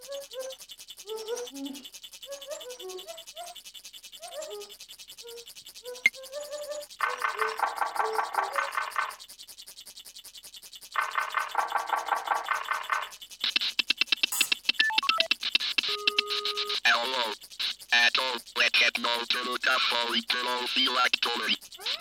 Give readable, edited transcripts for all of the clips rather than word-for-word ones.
Hello. Adult, let's get no to the cafe, to no feel like Tory.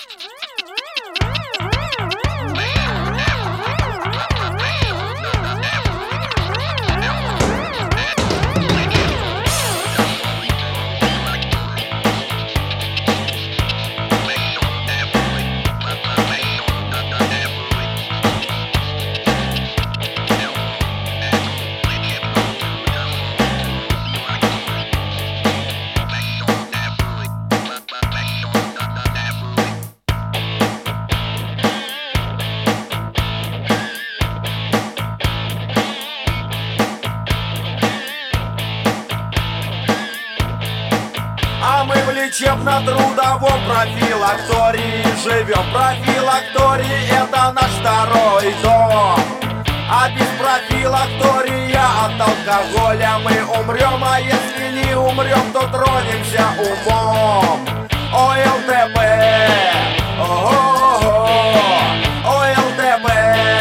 А мы в лечебно-трудовом профилактории живем. Профилакторий — это наш второй дом. А без профилактория от алкоголя мы умрем. А если не умрем, то тронемся умом. ОЛТП, ого-го, ОЛТП,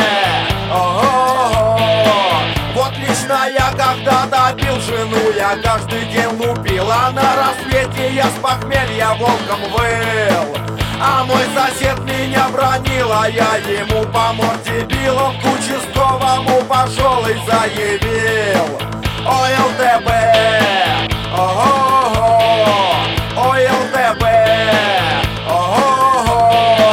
ого-го. Вот лично я когда-то бил жену, я каждый день лупил, а на рассвете я с похмелья волком выл. А мой сосед меня бронил, а я ему по морде бил. Он к участковому пошел и заявил: ОЛТП, ого-го, ОЛТП, ого-го.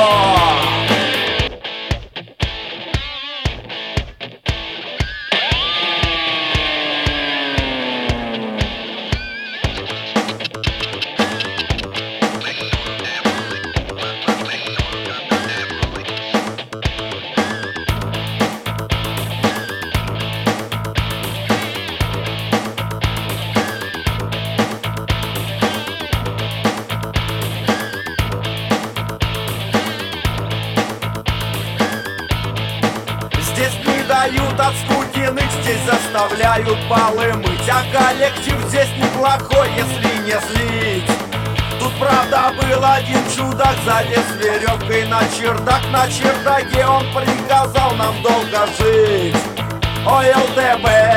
Здесь не дают от скуки ныть, здесь заставляют полы мыть. А коллектив здесь неплохой, если не злить. Тут правда был один чудак, залез веревкой на чердак. На чердаке он приказал нам долго жить. ОЛТП,